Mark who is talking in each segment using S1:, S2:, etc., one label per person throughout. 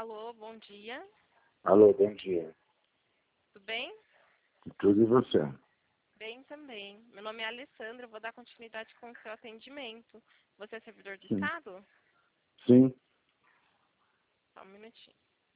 S1: Alô, bom dia.
S2: Alô, bom dia.
S1: Tudo bem?
S2: Tudo e você?
S1: Bem também. Meu nome é Alessandra, eu vou dar continuidade com o seu atendimento. Você é servidor do
S2: Sim.
S1: Estado?
S2: Sim.
S1: Só um minutinho.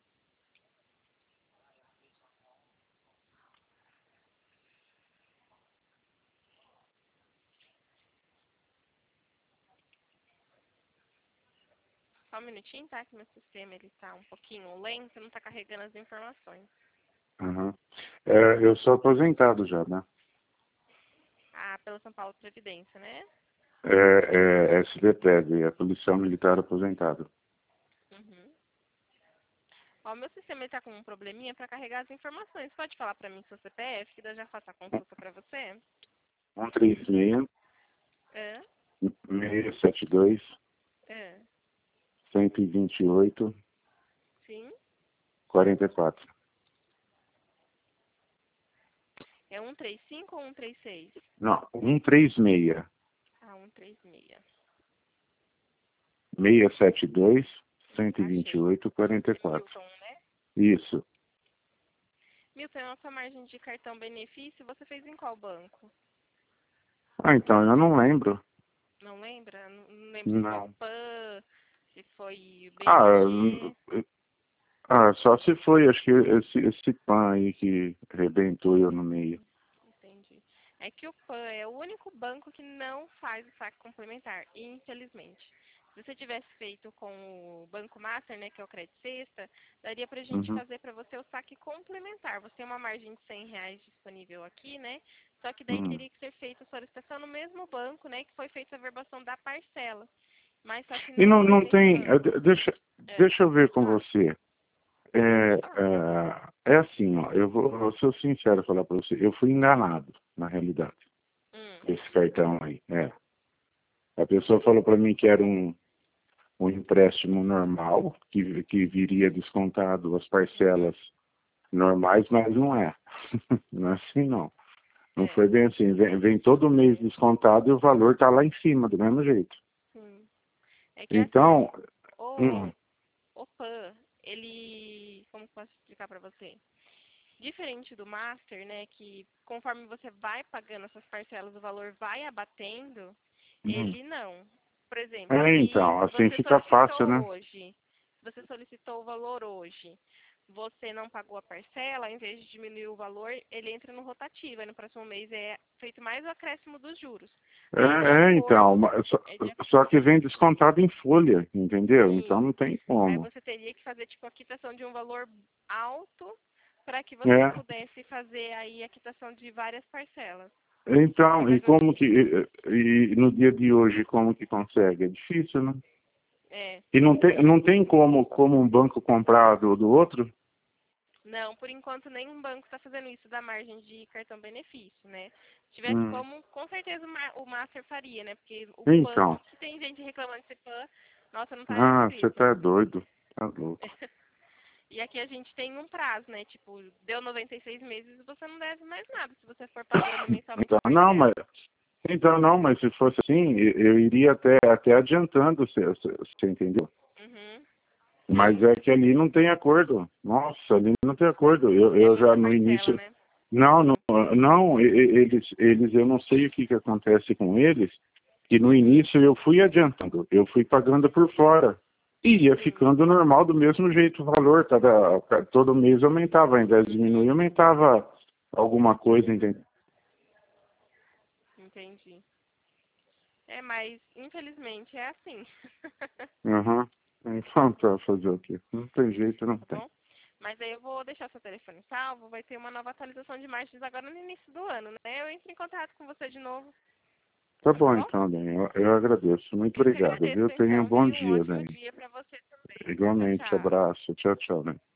S1: Só um minutinho, tá? Que meu sistema ele tá um pouquinho lento, não tá carregando as informações.
S2: Uhum. Eu sou aposentado já, né?
S1: Ah, pela São Paulo Previdência, né?
S2: É SBPEV, é Policial Militar Aposentado.
S1: Uhum. Ó, meu sistema ele tá com um probleminha para carregar as informações. Pode falar para mim seu CPF, que daí eu já faço a consulta para você?
S2: 136
S1: É?
S2: 672
S1: É.
S2: 128
S1: Sim?
S2: 44.
S1: É 135 ou 136?
S2: Não, 136
S1: Ah, 136.
S2: 672
S1: Achei.
S2: 128 44.
S1: Milton, né?
S2: Isso.
S1: Milton, a nossa margem de cartão benefício, você fez em qual banco?
S2: Ah, então, eu não lembro.
S1: Não lembra? Não lembro se foi o
S2: Não.
S1: PAN, se foi o
S2: Ah,
S1: BMG.
S2: só se foi, acho que esse PAN aí que arrebentou eu no meio.
S1: Entendi. É que o PAN é o único banco que não faz o saque complementar, infelizmente. Se você tivesse feito com o Banco Master, né, que é o Crédito Sexta, daria pra gente
S2: Uhum.
S1: fazer para você o saque complementar. Você tem uma margem de R$ 100 disponível aqui, né? Só que daí
S2: Uhum.
S1: teria que ser feita a solicitação no mesmo banco, né, que foi feita a verbação da parcela. Mas só que
S2: E
S1: não
S2: não,
S1: foi
S2: não
S1: nesse
S2: tem.
S1: banco.
S2: Deixa eu ver
S1: Pode
S2: com
S1: falar.
S2: você.
S1: Pode falar.
S2: É assim, ó, eu vou ser sincero falar para você. Eu fui enganado, na realidade,
S1: Hum,
S2: com esse cartão aí. A pessoa falou para mim que era um empréstimo normal, que viria descontado as
S1: uhum,
S2: parcelas normais, mas não é. Não é assim, não. Não
S1: é,
S2: foi bem assim. Vem todo mês descontado e o valor está lá em cima, do mesmo jeito.
S1: sim. É que assim, ó,
S2: Então,
S1: o,
S2: hum,
S1: o PAN, ele, como que eu posso explicar para você? Diferente do Master, né, que conforme você vai pagando essas parcelas, o valor vai abatendo,
S2: hum.
S1: ele não. Por exemplo, se
S2: Então, assim
S1: você
S2: fica fácil,
S1: solicitou
S2: né?
S1: hoje, se você solicitou o valor hoje, você não pagou a parcela, ao invés de diminuir o valor, ele entra no rotativo, aí no próximo mês é feito mais o acréscimo dos juros. Aí, de
S2: Então,
S1: acordo, é de
S2: só que vem descontado em folha, entendeu? Então
S1: Sim.
S2: não tem
S1: Aí
S2: como.
S1: você teria que fazer tipo a quitação de um valor alto para que você
S2: É.
S1: pudesse fazer aí a quitação de várias parcelas.
S2: Então, e
S1: Mas
S2: como que, e no dia de hoje, como que consegue? É difícil, né?
S1: é,
S2: E não tem como um banco comprar do outro?
S1: não, por enquanto nenhum banco está fazendo isso da margem de cartão benefício, né? Se tivesse
S2: Hum.
S1: como, com certeza o Master faria, né? Porque o PAN,
S2: Então,
S1: que tem gente reclamando desse PAN, nossa, não tá
S2: você
S1: escrito.
S2: tá doido, tá louco.
S1: E aqui a gente tem um prazo, né? Tipo, deu 96 meses e você não deve mais nada se você for pagando mensalmente
S2: Então,
S1: a parcela.
S2: não, mas se fosse assim, eu iria até adiantando, você entendeu?
S1: Uhum.
S2: Mas
S1: Sim.
S2: é que ali não tem acordo. Nossa, ali não tem acordo.
S1: É
S2: Eu já
S1: muita
S2: no
S1: parcela,
S2: início.
S1: né?
S2: Não, não, não, eles, eu não sei o que acontece com eles, que no
S1: Uhum.
S2: início eu fui adiantando, eu fui pagando por fora. E ia
S1: Sim.
S2: ficando normal do mesmo jeito o valor, todo mês aumentava, ao invés de diminuir,
S1: Uhum.
S2: aumentava alguma coisa, entendeu?
S1: Entendi. É, mas infelizmente é assim.
S2: Uhum. Então, tá, fazer o quê? Não tem jeito, não
S1: Tá
S2: tem.
S1: bom? Mas aí eu vou deixar seu telefone salvo, vai ter uma nova atualização de margens agora no início do ano, né? Eu entro em contato com você de novo,
S2: Tá
S1: tá
S2: bom,
S1: bom?
S2: então, bem, eu agradeço. Muito
S1: Eu que
S2: obrigado,
S1: agradeço
S2: viu? Tenha um
S1: então,
S2: bom
S1: viu? Um
S2: dia,
S1: ótimo
S2: bem.
S1: dia pra você também. Tchau,
S2: Igualmente,
S1: tchau.
S2: abraço. Tchau, tchau, né?